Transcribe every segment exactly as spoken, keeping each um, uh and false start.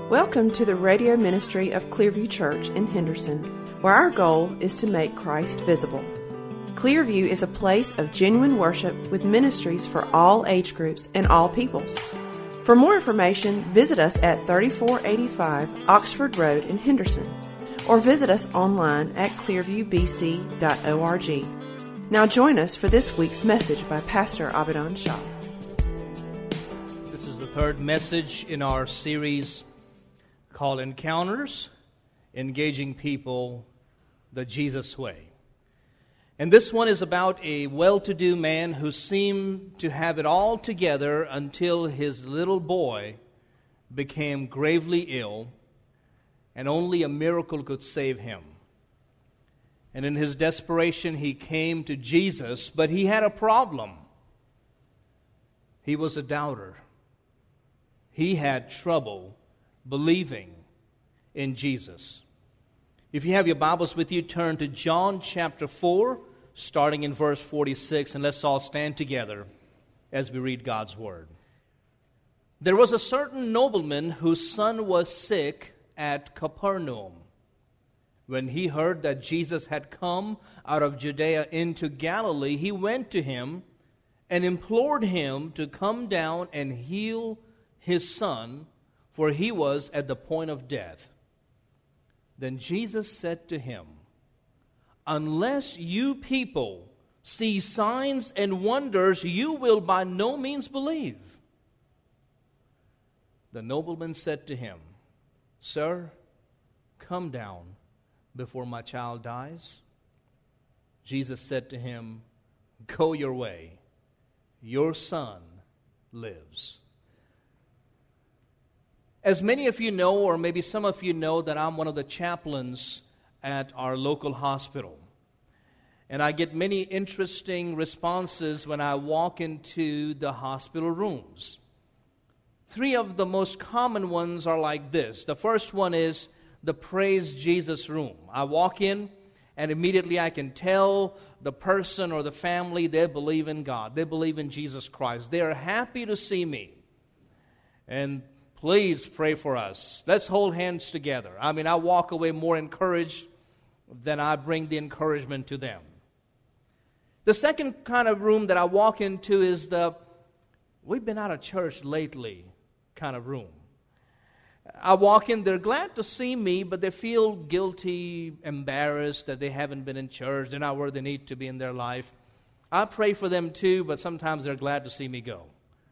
Welcome to the radio ministry of Clearview Church in Henderson, where our goal is to make Christ visible. Clearview is a place of genuine worship with ministries for all age groups and all peoples. For more information, visit us at thirty-four eighty-five Oxford Road in Henderson, or visit us online at clearview b c dot org. Now join us for this week's message by Pastor Abidan Shah. This is the third message in our series called Encounters, Engaging People the Jesus Way. And this one is about a well-to-do man who seemed to have it all together until his little boy became gravely ill, and only a miracle could save him. And in his desperation, he came to Jesus, but he had a problem. He was a doubter. He had trouble believing in Jesus. If you have your Bibles with you, turn to John chapter four, starting in verse forty-six, and let's all stand together as we read God's Word. There was a certain nobleman whose son was sick at Capernaum. When he heard that Jesus had come out of Judea into Galilee, he went to him and implored him to come down and heal his son, for he was at the point of death. Then Jesus said to him, "Unless you people see signs and wonders, you will by no means believe." The nobleman said to him, "Sir, come down before my child dies." Jesus said to him, "Go your way. Your son lives." As many of you know, or maybe some of you know, that I'm one of the chaplains at our local hospital. And I get many interesting responses when I walk into the hospital rooms. Three of the most common ones are like this. The first one is the Praise Jesus room. I walk in and immediately I can tell the person or the family they believe in God. They believe in Jesus Christ. They are happy to see me. And please pray for us. Let's hold hands together. I mean, I walk away more encouraged than I bring the encouragement to them. The second kind of room that I walk into is the "we've been out of church lately" kind of room. I walk in, they're glad to see me, but they feel guilty, embarrassed that they haven't been in church. They're not where they need to be in their life. I pray for them too, but sometimes they're glad to see me go.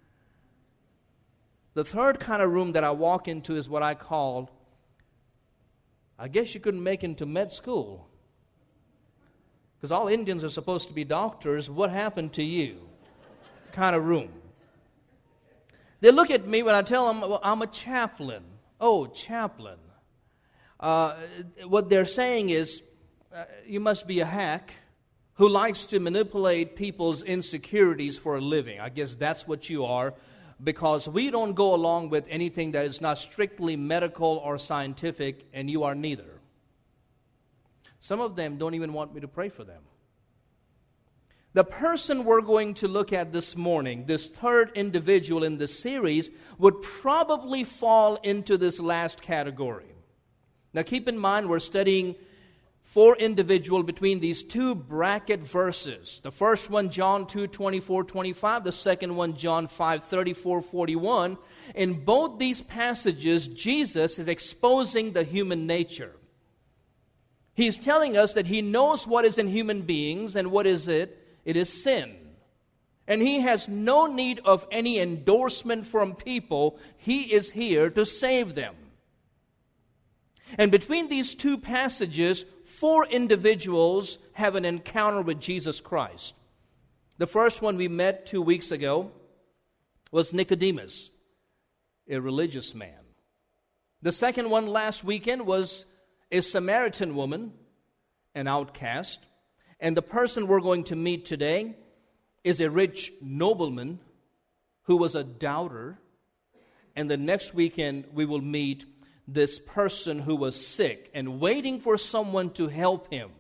The third kind of room that I walk into is what I call, "I guess you couldn't make it into med school. Because all Indians are supposed to be doctors. What happened to you?" kind of room. They look at me when I tell them, "Well, I'm a chaplain." "Oh, chaplain." Uh, what they're saying is, uh, you must be a hack who likes to manipulate people's insecurities for a living. I guess that's what you are, because we don't go along with anything that is not strictly medical or scientific, and you are neither. Some of them don't even want me to pray for them. The person we're going to look at this morning, this third individual in this series, would probably fall into this last category. Now keep in mind, we're studying four individuals between these two bracket verses. The first one, John two, twenty-four, twenty-five. The second one, John five, thirty-four, forty-one. In both these passages, Jesus is exposing the human nature. He's telling us that He knows what is in human beings, and what is it? It is sin. And He has no need of any endorsement from people. He is here to save them. And between these two passages, four individuals have an encounter with Jesus Christ. The first one we met two weeks ago was Nicodemus, a religious man. The second one last weekend was a Samaritan woman, an outcast. And the person we're going to meet today is a rich nobleman who was a doubter. And the next weekend we will meet this person who was sick and waiting for someone to help him.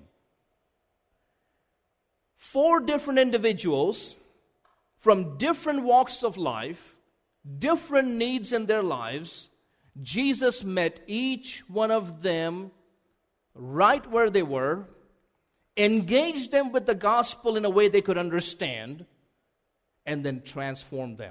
Four different individuals from different walks of life, different needs in their lives, Jesus met each one of them right where they were, engaged them with the gospel in a way they could understand, and then transformed them.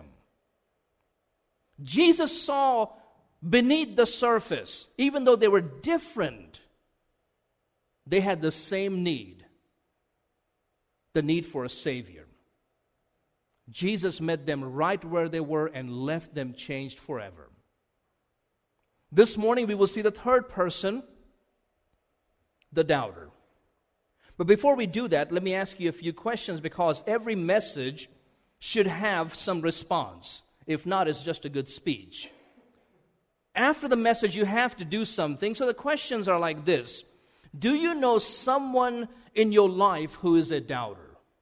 Jesus saw beneath the surface, even though they were different, they had the same need, the need for a Savior. Jesus met them right where they were and left them changed forever. This morning we will see the third person, the doubter. But before we do that, let me ask you a few questions, because every message should have some response. If not, it's just a good speech. After the message, you have to do something. So the questions are like this. Do you know someone in your life who is a doubter?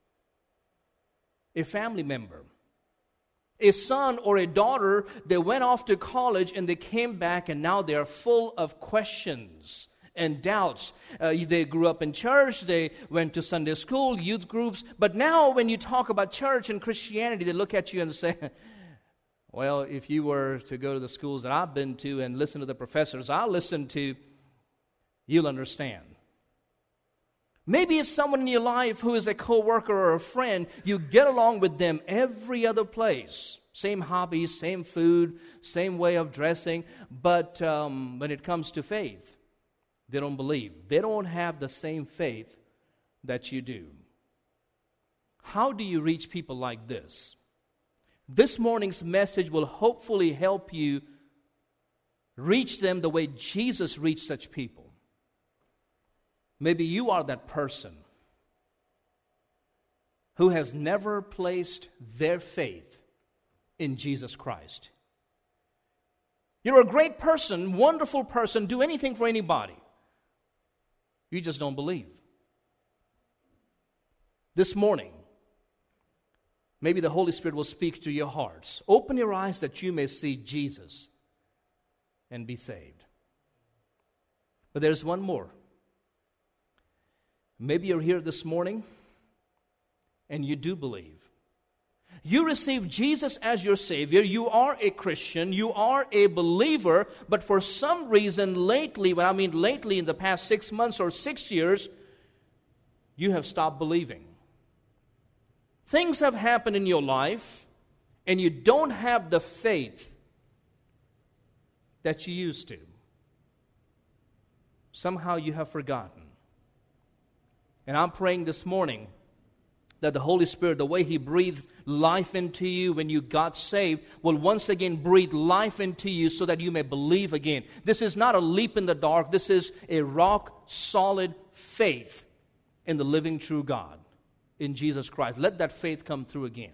A family member, a son or a daughter, they went off to college and they came back and now they are full of questions and doubts. Uh, they grew up in church, they went to Sunday school, youth groups, but now when you talk about church and Christianity, they look at you and say, well, if you were to go to the schools that I've been to and listen to the professors I listen to, you'll understand. Maybe it's someone in your life who is a coworker or a friend. You get along with them every other place. Same hobbies, same food, same way of dressing. But um, when it comes to faith, they don't believe. They don't have the same faith that you do. How do you reach people like this? This morning's message will hopefully help you reach them the way Jesus reached such people. Maybe you are that person who has never placed their faith in Jesus Christ. You're a great person, wonderful person, do anything for anybody. You just don't believe. This morning, maybe the Holy Spirit will speak to your hearts. Open your eyes that you may see Jesus and be saved. But there's one more. Maybe you're here this morning and you do believe. You receive Jesus as your Savior. You are a Christian. You are a believer. But for some reason lately, when I mean lately in the past six months or six years, you have stopped believing. Things have happened in your life and you don't have the faith that you used to. Somehow you have forgotten. And I'm praying this morning that the Holy Spirit, the way He breathed life into you when you got saved, will once again breathe life into you so that you may believe again. This is not a leap in the dark. This is a rock-solid faith in the living true God, in Jesus Christ. Let that faith come through again.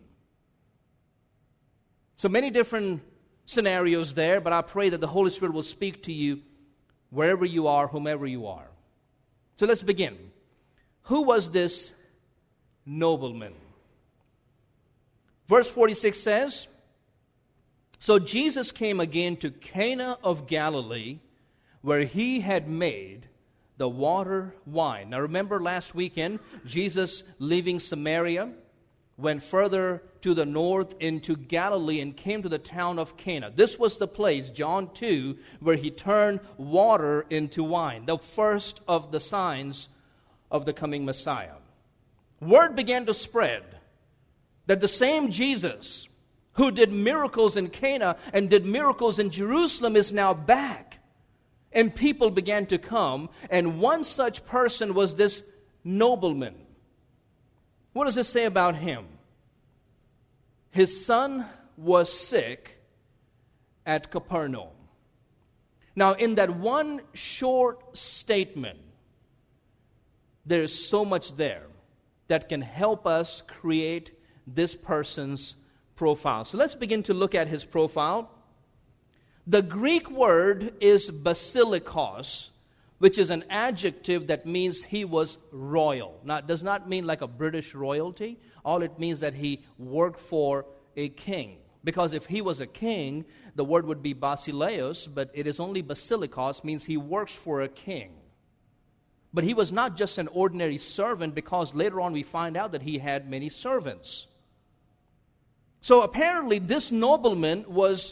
So many different scenarios there, but I pray that the Holy Spirit will speak to you wherever you are, whomever you are. So let's begin. Who was this nobleman? Verse forty-six says, so Jesus came again to Cana of Galilee, where He had made the water wine. Now remember last weekend, Jesus leaving Samaria, went further to the north into Galilee and came to the town of Cana. This was the place, John two, where He turned water into wine, the first of the signs of the coming Messiah. Word began to spread that the same Jesus who did miracles in Cana and did miracles in Jerusalem is now back. And people began to come, and one such person was this nobleman. What does it say about him? His son was sick at Capernaum. Now, in that one short statement, there is so much there that can help us create this person's profile. So let's begin to look at his profile. The Greek word is basilikos, which is an adjective that means he was royal. Now, it does not mean like a British royalty. All it means that he worked for a king. Because if he was a king, the word would be basileos, but it is only basilikos, means he works for a king. But he was not just an ordinary servant, because later on we find out that he had many servants. So apparently this nobleman was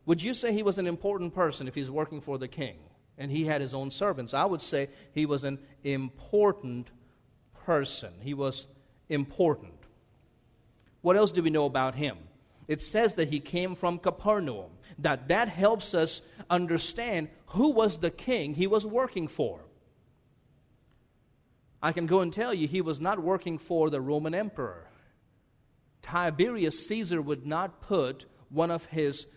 Would you say he was an important person if he's working for the king and he had his own servants? I would say he was an important person. He was important. What else do we know about him? It says that he came from Capernaum. That that helps us understand who was the king he was working for. I can go and tell you he was not working for the Roman emperor. Tiberius Caesar would not put one of his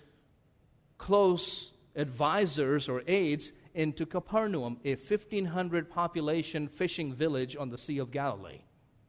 close advisors or aides into Capernaum, a fifteen hundred population fishing village on the Sea of Galilee.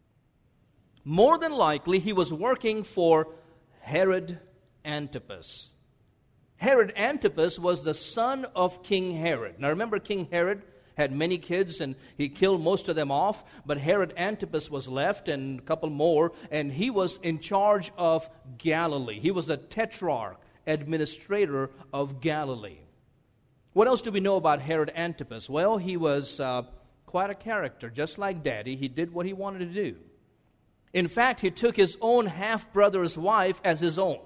More than likely, he was working for Herod Antipas. Herod Antipas was the son of King Herod. Now remember, King Herod had many kids and he killed most of them off, but Herod Antipas was left and a couple more, and he was in charge of Galilee. He was a tetrarch, administrator of Galilee. What else do we know about Herod Antipas? Well, he was uh, quite a character. Just like Daddy, he did what he wanted to do. In fact, he took his own half-brother's wife as his own.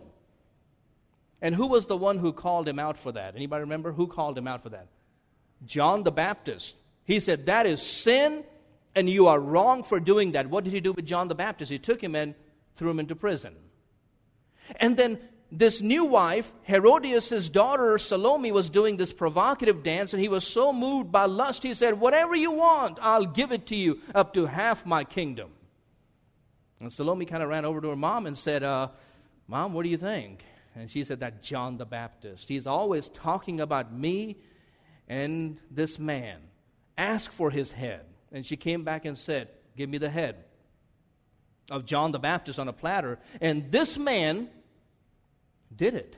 And who was the one who called him out for that? Anybody remember? Who called him out for that? John the Baptist. He said, that is sin, and you are wrong for doing that. What did he do with John the Baptist? He took him and threw him into prison. And then this new wife, Herodias' daughter Salome, was doing this provocative dance, and he was so moved by lust, he said, whatever you want, I'll give it to you, up to half my kingdom. And Salome kind of ran over to her mom and said, uh, Mom, what do you think? And she said, that John the Baptist, he's always talking about me and this man. Ask for his head. And she came back and said, give me the head of John the Baptist on a platter. And this man did it.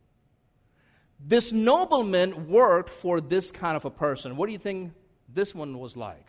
This nobleman worked for this kind of a person. What do you think this one was like?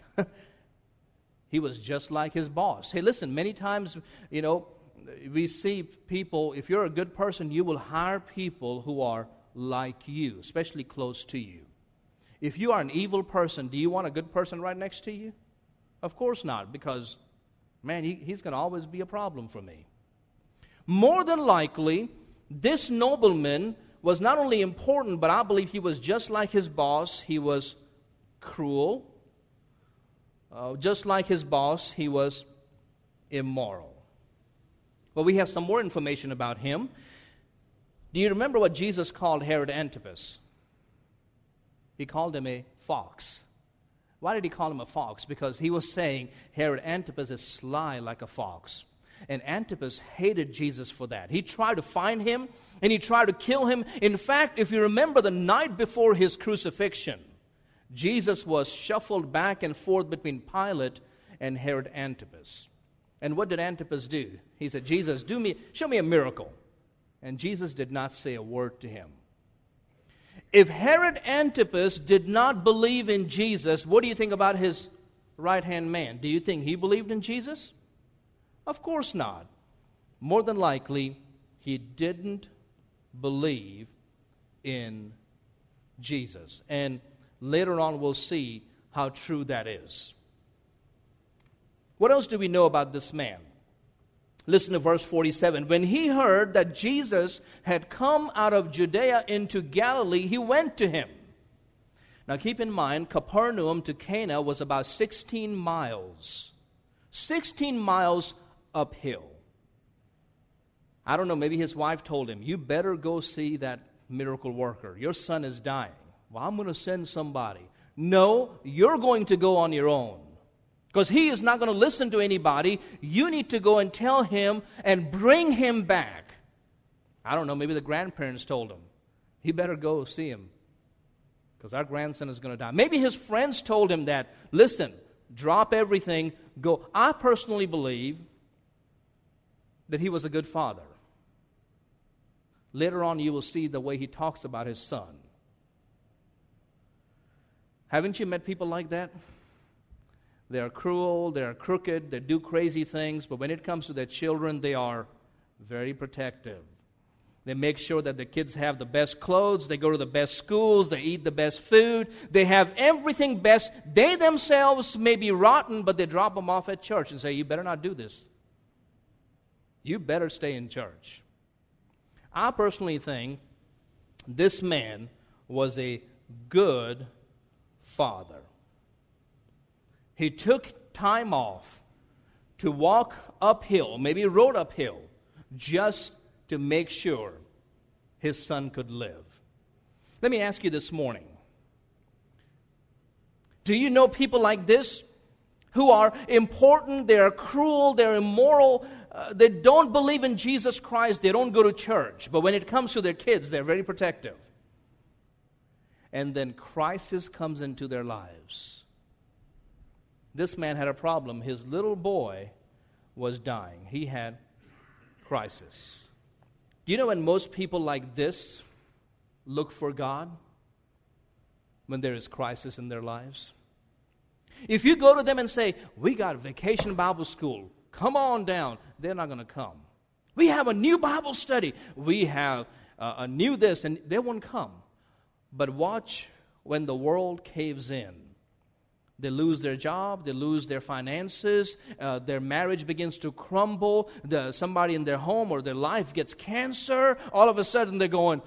He was just like his boss. Hey, listen, many times, you know, we see people, if you're a good person, you will hire people who are like you, especially close to you. If you are an evil person, do you want a good person right next to you? Of course not, because, man, he, he's going to always be a problem for me. More than likely, this nobleman was not only important, but I believe he was just like his boss. He was cruel. Uh, just like his boss, he was immoral. Well, we have some more information about him. Do you remember what Jesus called Herod Antipas? He called him a fox. Why did he call him a fox? Because he was saying Herod Antipas is sly like a fox. And Antipas hated Jesus for that. He tried to find him, and he tried to kill him. In fact, if you remember the night before his crucifixion, Jesus was shuffled back and forth between Pilate and Herod Antipas. And what did Antipas do? He said, Jesus, do me, show me a miracle. And Jesus did not say a word to him. If Herod Antipas did not believe in Jesus, what do you think about his right-hand man? Do you think he believed in Jesus? Of course not. More than likely, he didn't believe in Jesus. And later on, we'll see how true that is. What else do we know about this man? Listen to verse forty-seven. When he heard that Jesus had come out of Judea into Galilee, he went to him. Now keep in mind, Capernaum to Cana was about sixteen miles. sixteen miles uphill. I don't know, maybe his wife told him, you better go see that miracle worker. Your son is dying. Well, I'm going to send somebody. No, you're going to go on your own. Because he is not going to listen to anybody. You need to go and tell him and bring him back. I don't know, maybe the grandparents told him, you better go see him, because our grandson is going to die. Maybe his friends told him that, listen, drop everything, go. I personally believe that he was a good father. Later on, you will see the way he talks about his son. Haven't you met people like that? They're cruel, they're crooked, they do crazy things, but when it comes to their children, they are very protective. They make sure that the kids have the best clothes, they go to the best schools, they eat the best food, they have everything best. They themselves may be rotten, but they drop them off at church and say, you better not do this. You better stay in church. I personally think This man was a good father. He took time off to walk uphill, maybe rode uphill, just to make sure his son could live. Let me ask you this morning, do you know people like this who are important, they are cruel, they're immoral, uh, they don't believe in Jesus Christ, they don't go to church, but when it comes to their kids, they're very protective. And then crisis comes into their lives. This man had a problem. His little boy was dying. He had crisis. Do you know when most people like this look for God? When there is crisis in their lives. If you go to them and say, we got Vacation Bible School, come on down, they're not going to come. We have a new Bible study, we have uh, a new this, and they won't come. But watch when the world caves in. They lose their job, they lose their finances, uh, their marriage begins to crumble, the, somebody in their home or their life gets cancer. All of a sudden they're going,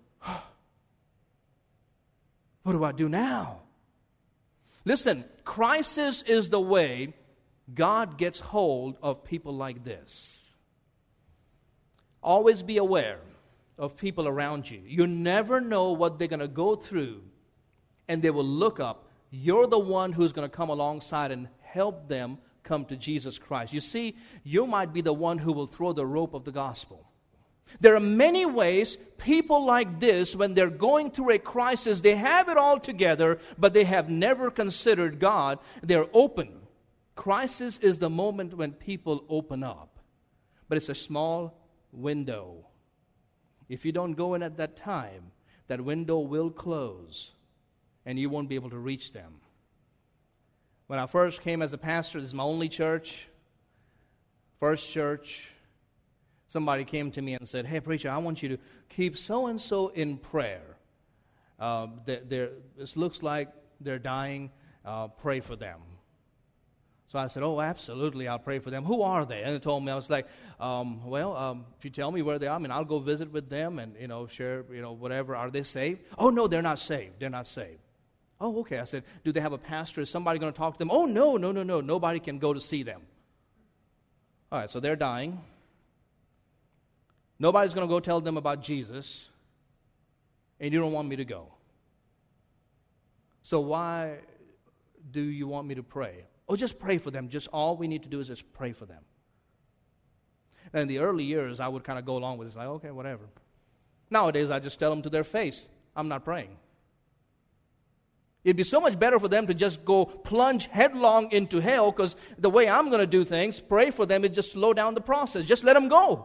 what do I do now? Listen, crisis is the way God gets hold of people like this. Always be aware of people around you. You never know what they're going to go through, and they will look up. You're the one who's going to come alongside and help them come to Jesus Christ. You see, you might be the one who will throw the rope of the gospel. There are many ways people like this, when they're going through a crisis, they have it all together, but they have never considered God. They're open. Crisis is the moment when people open up. But it's a small window. If you don't go in at that time, that window will close, and you won't be able to reach them. When I first came as a pastor, this is my only church, first church, somebody came to me and said, hey, preacher, I want you to keep so-and-so in prayer. Uh, they're, they're, this looks like they're dying. Uh, pray for them. So I said, oh, absolutely, I'll pray for them. Who are they? And they told me, I was like, um, well, um, if you tell me where they are, I mean, I'll go visit with them and, you know, share, you know, whatever. Are they saved? Oh, no, they're not saved. They're not saved. Oh, okay. I said, do they have a pastor? Is somebody going to talk to them? Oh, no, no, no, no. Nobody can go to see them. All right, so they're dying. Nobody's going to go tell them about Jesus, and you don't want me to go. So why do you want me to pray? Oh, just pray for them. Just all we need to do is just pray for them. And in the early years, I would kind of go along with it. Like, okay, whatever. Nowadays, I just tell them to their face, I'm not praying. It'd be so much better for them to just go plunge headlong into hell, because the way I'm going to do things, pray for them, is just slow down the process. Just let them go.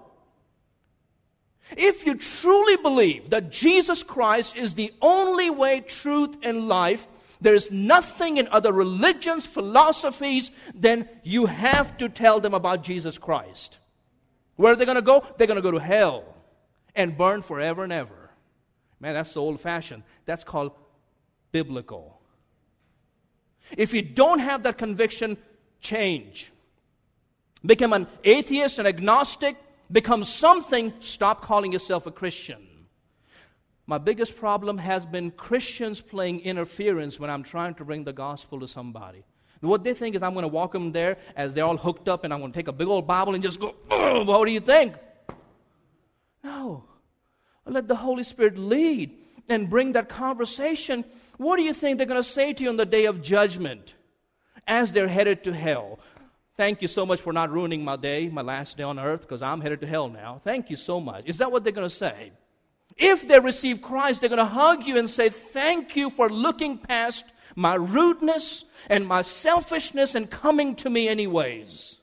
If you truly believe that Jesus Christ is the only way, truth, and life, there is nothing in other religions, philosophies, then you have to tell them about Jesus Christ. Where are they going to go? They're going to go to hell and burn forever and ever. Man, that's so old-fashioned. That's called biblical. If you don't have that conviction, change. Become an atheist, an agnostic, become something, stop calling yourself a Christian. My biggest problem has been Christians playing interference when I'm trying to bring the gospel to somebody. What they think is I'm going to walk them there as they're all hooked up and I'm going to take a big old Bible and just go, what do you think? No. Let the Holy Spirit lead and bring that conversation. What do you think they're going to say to you on the day of judgment as they're headed to hell? Thank you so much for not ruining my day, my last day on earth, because I'm headed to hell now. Thank you so much. Is that what they're going to say? If they receive Christ, they're going to hug you and say, thank you for looking past my rudeness and my selfishness and coming to me anyways.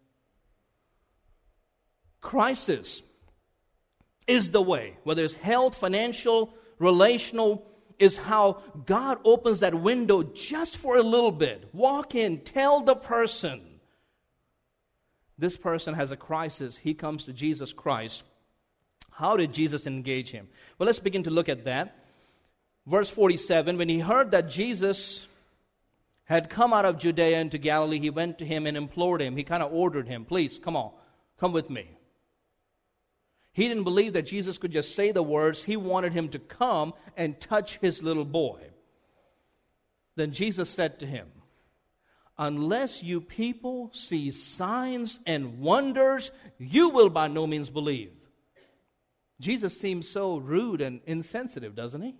Crisis is the way, whether it's health, financial, relational, is how God opens that window just for a little bit. Walk in, tell the person. This person has a crisis. He comes to Jesus Christ. How did Jesus engage him? Well, let's begin to look at that. Verse forty-seven, when he heard that Jesus had come out of Judea into Galilee, he went to him and implored him. He kind of ordered him, please, come on, come with me. He didn't believe that Jesus could just say the words. He wanted him to come and touch his little boy. Then Jesus said to him, unless you people see signs and wonders, you will by no means believe. Jesus seems so rude and insensitive, doesn't he?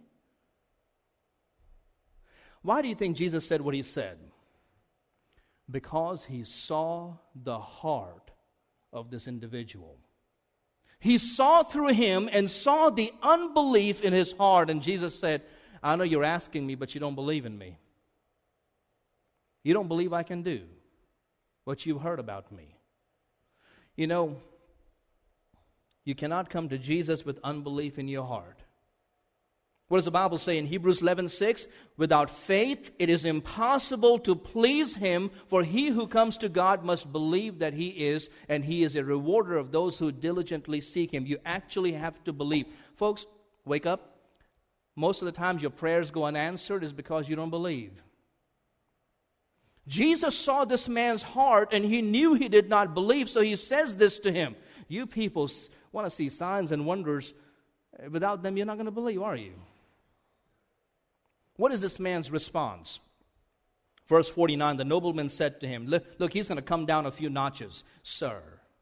Why do you think Jesus said what he said? Because he saw the heart of this individual. He saw through him and saw the unbelief in his heart. And Jesus said, I know you're asking me, but you don't believe in me. You don't believe I can do what you've heard about me. You know, you cannot come to Jesus with unbelief in your heart. What does the Bible say in Hebrews eleven six? Without faith, it is impossible to please him, for he who comes to God must believe that he is, and he is a rewarder of those who diligently seek him. You actually have to believe. Folks, wake up. Most of the times your prayers go unanswered is because you don't believe. Jesus saw this man's heart, and he knew he did not believe, so he says this to him. You people want to see signs and wonders. Without them, you're not going to believe, are you? What is this man's response? Verse forty-nine, the nobleman said to him, look, look, he's going to come down a few notches. Sir.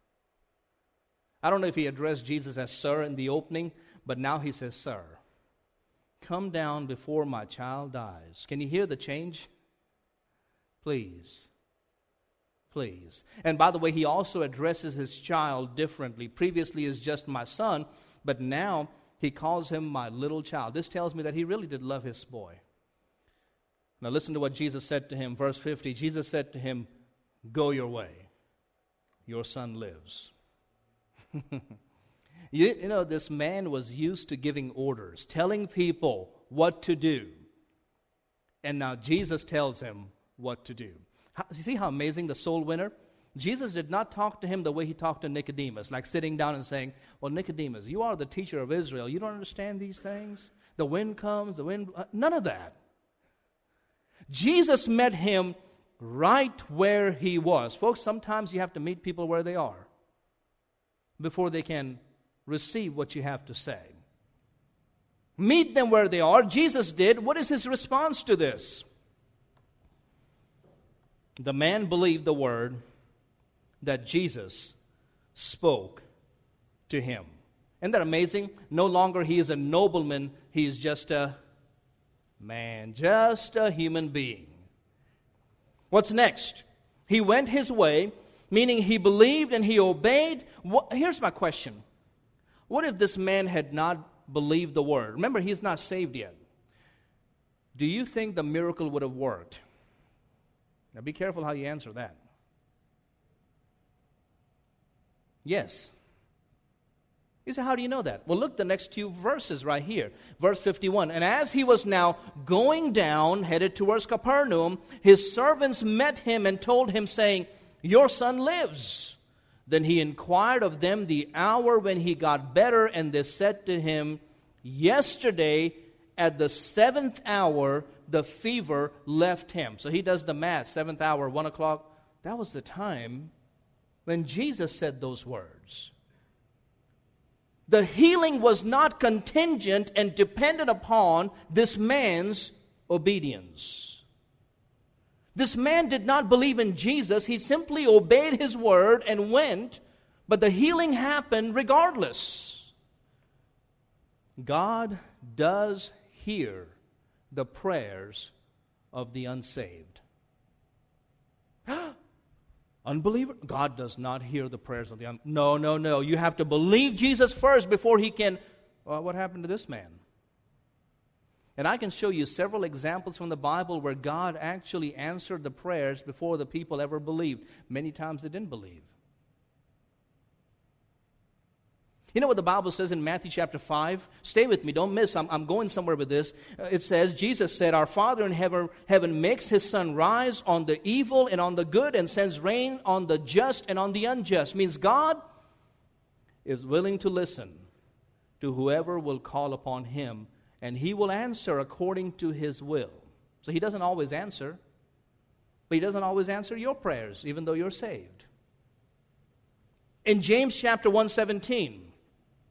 I don't know if he addressed Jesus as sir in the opening, but now he says, sir, come down before my child dies. Can you hear the change? Please. Please. And by the way, he also addresses his child differently. Previously, is just my son, but now he calls him my little child. This tells me that he really did love his boy. Now listen to what Jesus said to him. Verse fifty, Jesus said to him, go your way. Your son lives. you, you know, this man was used to giving orders, telling people what to do. And now Jesus tells him what to do. How, you see how amazing the soul winner? Jesus did not talk to him the way he talked to Nicodemus, like sitting down and saying, well, Nicodemus, you are the teacher of Israel. You don't understand these things? The wind comes, the wind... Uh, none of that. Jesus met him right where he was. Folks, sometimes you have to meet people where they are before they can receive what you have to say. Meet them where they are. Jesus did. What is his response to this? The man believed the word that Jesus spoke to him. Isn't that amazing? No longer he is a nobleman, he is just a man, just a human being. What's next? He went his way, meaning he believed and he obeyed. What, here's my question. What if this man had not believed the word? Remember, he's not saved yet. Do you think the miracle would have worked? Now be careful how you answer that. Yes. You say, how do you know that? Well, look the next two verses right here. Verse fifty-one. And as he was now going down, headed towards Capernaum, his servants met him and told him, saying, your son lives. Then he inquired of them the hour when he got better, and they said to him, yesterday at the seventh hour, the fever left him. So he does the math. Seventh hour, one o'clock. That was the time when Jesus said those words. The healing was not contingent and dependent upon this man's obedience. This man did not believe in Jesus. He simply obeyed his word and went, but the healing happened regardless. God does hear the prayers of the unsaved. Unbeliever? God does not hear the prayers of the unsaved. No, no, no. You have to believe Jesus first before he can... Well, what happened to this man? And I can show you several examples from the Bible where God actually answered the prayers before the people ever believed. Many times they didn't believe. You know what the Bible says in Matthew chapter five? Stay with me, don't miss. I'm, I'm going somewhere with this. Uh, it says, Jesus said, our Father in heaven, heaven makes his sun rise on the evil and on the good and sends rain on the just and on the unjust. Means God is willing to listen to whoever will call upon him, and he will answer according to his will. So he doesn't always answer, but he doesn't always answer your prayers, even though you're saved. In James chapter one seventeen,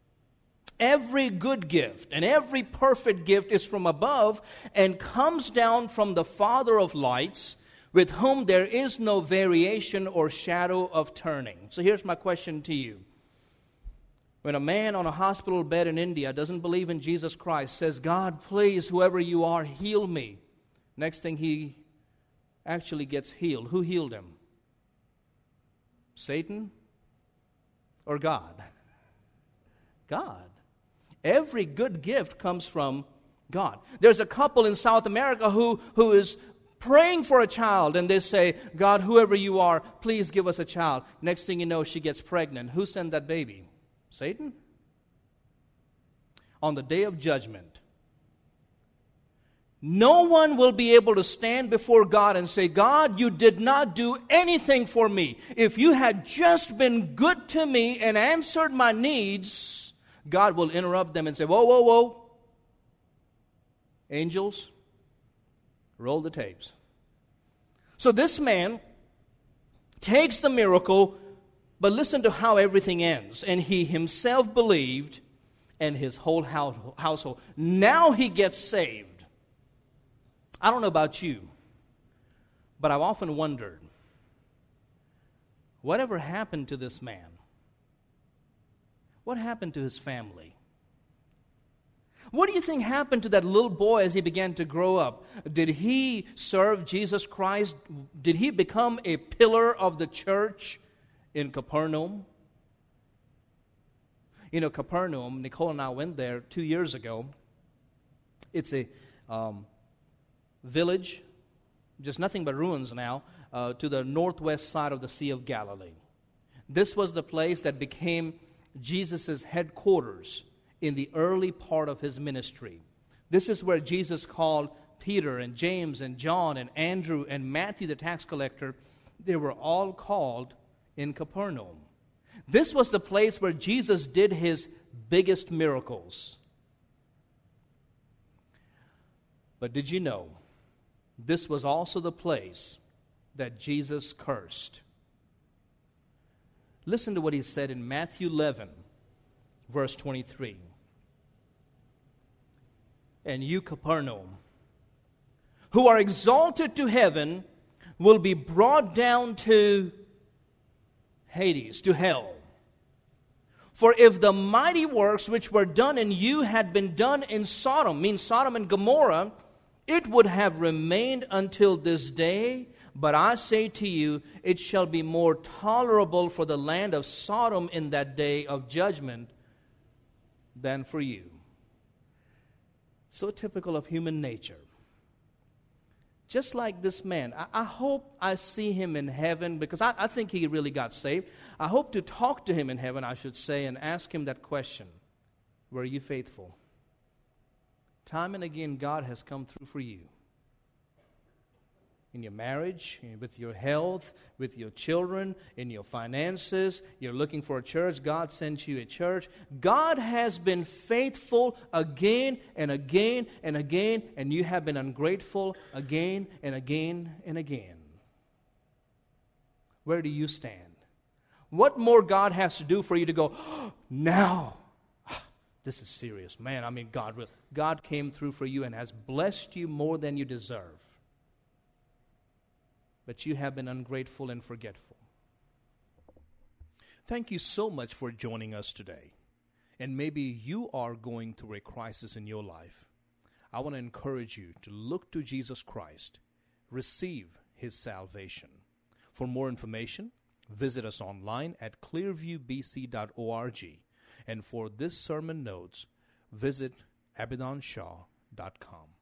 Every good gift and every perfect gift is from above and comes down from the Father of lights, with whom there is no variation or shadow of turning. So here's my question to you. When a man on a hospital bed in India doesn't believe in Jesus Christ, says, God, please, whoever you are, heal me. Next thing he actually gets healed. Who healed him? Satan or God? God. Every good gift comes from God. There's a couple in South America who, who is praying for a child, and they say, God, whoever you are, please give us a child. Next thing you know, she gets pregnant. Who sent that baby? Satan? On the day of judgment, no one will be able to stand before God and say, God, you did not do anything for me. If you had just been good to me and answered my needs, God will interrupt them and say, whoa, whoa, whoa. Angels, roll the tapes. So this man takes the miracle, but listen to how everything ends. And he himself believed, and his whole household. Now he gets saved. I don't know about you, but I've often wondered, whatever happened to this man? What happened to his family? What do you think happened to that little boy as he began to grow up? Did he serve Jesus Christ? Did he become a pillar of the church in Capernaum? You know, Capernaum, Nicole and I went there two years ago. It's a um, village, just nothing but ruins now, uh, to the northwest side of the Sea of Galilee. This was the place that became Jesus' headquarters in the early part of his ministry. This is where Jesus called Peter and James and John and Andrew and Matthew the tax collector. They were all called in Capernaum. This was the place where Jesus did his biggest miracles. But did you know, this was also the place that Jesus cursed? Listen to what he said in Matthew eleven, verse twenty-three. And you, Capernaum, who are exalted to heaven, will be brought down to Hades, to hell. For if the mighty works which were done in you had been done in Sodom, means Sodom and Gomorrah, it would have remained until this day. But I say to you, it shall be more tolerable for the land of Sodom in that day of judgment than for you. So typical of human nature. Just like this man, I, I hope I see him in heaven, because I, I think he really got saved. I hope to talk to him in heaven, I should say, and ask him that question. Were you faithful? Time and again, God has come through for you. In your marriage, with your health, with your children, in your finances. You're looking for a church. God sent you a church. God has been faithful again and again and again, and you have been ungrateful again and again and again. Where do you stand? What more God has to do for you to go, oh, now, this is serious. Man, I mean, God, God came through for you and has blessed you more than you deserve. But you have been ungrateful and forgetful. Thank you so much for joining us today. And maybe you are going through a crisis in your life. I want to encourage you to look to Jesus Christ. Receive His salvation. For more information, visit us online at clearview b c dot org. And for this sermon notes, visit abidon shaw dot com.